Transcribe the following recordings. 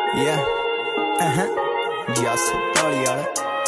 Yeah. Just ਵਾਲਾ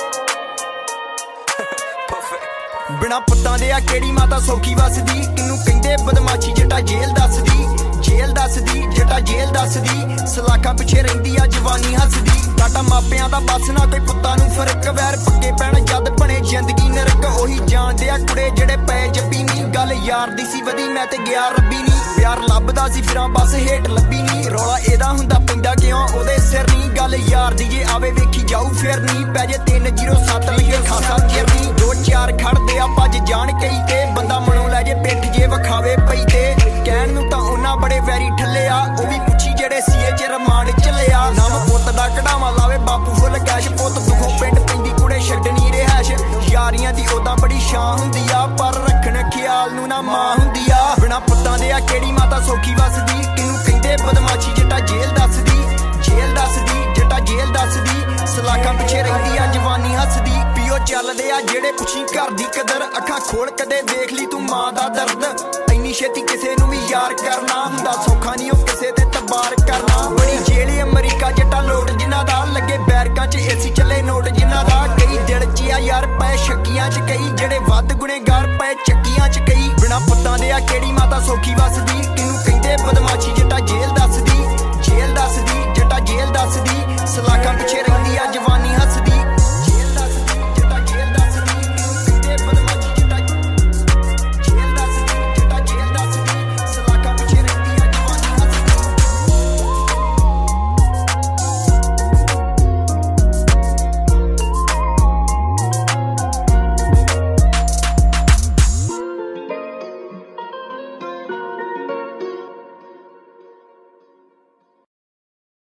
ਬਿਨਾ ਪੁੱਤਾਂ ਦੇ ਆ ਕਿਹੜੀ ਮਾਤਾ ਸੌਖੀ ਵਸਦੀ। ਕਿਨੂੰ ਕਹਿੰਦੇ ਬਦਮਾਸ਼ੀ ਜੱਟਾ ਜੇਲ੍ਹ ਦੱਸਦੀ। ਜੇਲ੍ਹ ਦੱਸਦੀ ਜੱਟਾ ਜੇਲ੍ਹ ਦੱਸਦੀ। ਸਲਾਖਾਂ ਪਿੱਛੇ ਰਹਿੰਦੀ ਆ ਜਵਾਨੀ ਹੱਸਦੀ। ਸਾਡਾ ਮਾਪਿਆਂ ਦਾ ਬਸ ਨਾ ਕੋਈ ਪੁੱਤਾਂ ਨੂੰ ਫਰਕ। ਵੈਰ ਪੱਕੇ ਪੈਣ ਜਦ ਬਣੇ ਜ਼ਿੰਦਗੀ ਨਰਕ। ਉਹੀ ਜਾਣਦੇ ਆ ਕੁੜੇ ਜਿਹੜੇ ਪਏ ਜੱਪੀ ਨੀ। ਗੱਲ ਯਾਰ ਦੀ ਸੀ ਵਧੀ ਮੈਂ ਤੇ ਗਿਆ ਰੱਬੀ ਨੀ। ਪਿਆਰ ਲੱਭਦਾ ਸੀ ਫਿਰਾਂ ਬਸ ਹੇਠ ਲੱਭੀ ਨੀ। ਰੌਲਾ ਇਹਦਾ ਹੁੰਦਾ ਪੈਂਦਾ ਕਿਉਂ ਉਹਦੇ ਸਿਰ ਨੀ। ਗੱਲ ਯਾਰ ਦੀ ਜੇ ਆਵੇ ਵੇਖੀ ਜਾਊ ਫਿਰ ਨੀ। ਪੈ ਜੇ 307 ਲਿਖੇ ਖਾਸਾ ਚਿਰ ਨੀ। 2-4 ਖੜਦੇ ਆ ਭੱਜ ਜਾਣ ਕਈ ਤੇ। ਬੰਦਾ ਮਨੋਂ ਲੈ ਜੇ ਪਿੱਠ ਜੇ ਵਿਖਾਵੇ ਪਈ ਤੇ। ਕਹਿਣ ਨੂੰ ਤਾਂ ਉਹਨਾਂ ਬੜੇ ਵੈਰੀ ਠੱਲੇ ਆ। ਉਹ ਵੀ ਪੁੱਛੀ ਜਿਹੜੇ ਸੀਏ ਚ ਰਮਾਨ ਚੱਲਿਆ। ਨਾਮ ਪੁੱਤ ਦਾ ਕਢਾਵਾ ਲਾਵੇ ਬਾਪੂ ਫੁੱਲ ਕੈਸ਼। ਪੁੱਤ ਦੁਖੋਂ ਪਿੰਡ ਪੈਂਦੀ ਕੁੜੇ ਛੱਡਣੀ ਰਿਹਾਇਸ਼। ਯਾਰੀਆਂ ਦੀ ਉਦਾਂ ਬੜੀ ਸ਼ਾਂ ਹੁੰਦੀ ਆ ਪਰ ਰੱਖਣ ਖਿਆਲ ਨੂੰ ਨਾ ਮਾਂ ਹੁੰਦੀ ਆ। ਬਿਨਾ ਪੁੱਤਾਂ ਦੇ ਆ ਕਿਹੜੀ ਮਾਤਾ ਸੌਖੀ ਵਸਦੀ। ਕਿਨੂੰ ਕਹਿੰਦੇ ਬਦਮਾਸ਼ੀ ਜੱਟਾ ਜੇਲ੍ਹ ਦੱਸਦੀ। ਜੇਲ੍ਹ ਦੱਸਦੀ ਜੱਟਾ ਜੇਲ੍ਹ ਦੱਸਦੀ। ਸਲਾਖਾਂ ਪਿੱਛੇ ਰਹਿੰਦੀ ਆ ਜਵਾਨੀ ਹੱਸਦੀ। ਪੀਓ ਚੱਲਦੇ ਆ ਜਿਹੜੇ ਪੁੱਛੀ ਘਰ ਦੀ ਕਦਰ। ਅੱਖਾਂ ਖੋਲ ਕਦੇ ਵੇਖ ਲਈ ਤੂੰ ਮਾਂ ਦਾ ਦਰਦ। ਇੰਨੀ ਛੇਤੀ ਕਿਸੇ ਨੂੰ ਵੀ ਯਾਰ ਕਰਨਾ ਹੁੰਦਾ ਸੌਖਾ ਨਹੀਂ ਉਹ ਕਿਸੇ ਤੇ ਤਬਾਰ ਕਰਨਾ। ਬੜੀ ਜੇਲ੍ਹ ਅਮਰੀਕਾ ਜੱਟਾ ਲੋਟ ਜਿਨ੍ਹਾਂ ਦਾ ਲੱਗੇ ਬੈਰਕਾਂ ਚ ਏਸੀ ਚੱਲੇ ਨੋਟ ਜਿਨ੍ਹਾਂ ਦਾ। ਕਈ ਦਿਲ ਚ ਆ ਯਾਰ ਪਏ ਸ਼ੱਕੀਆਂ ਚ ਕਈ ਜਿਹੜੇ ਵੱਧ ਗੁਨੇਗਾਰ ਪਏ ਚੱਕੀਆਂ ਚ ਕਈ। ਬਿਨਾ ਪੁੱਤਾਂ ਦੇ ਆ ਕਿਹੜੀ ਮਾਤਾ ਸੌਖੀ ਵਸਦੀ।